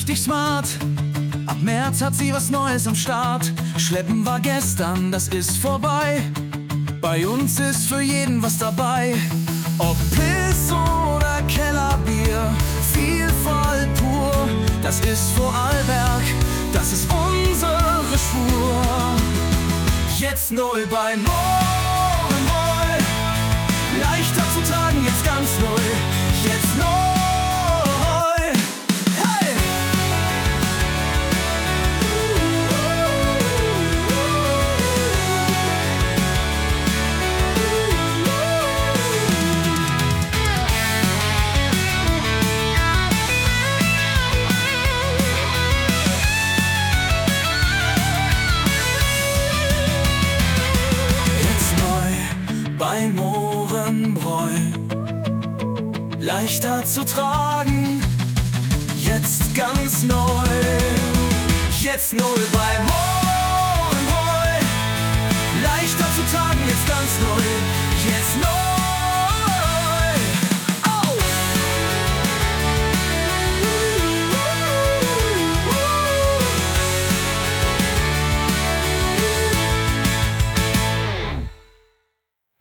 richtig smart. Ab März hat sie was Neues am Start. Schleppen war gestern, das ist vorbei. Bei uns ist für jeden was dabei. Ob Pilz oder Kellerbier, Vielfalt pur. Das ist Vorarlberg, das ist unsere Spur. Jetzt neu bei Mohrenbräu. Leichter zu tragen, jetzt ganz neu. Jetzt neu. Hey! Jetzt neu bei Mohrenbräu. Leichter zu tragen, jetzt ganz neu. Jetzt neu bei Mohrenbräu.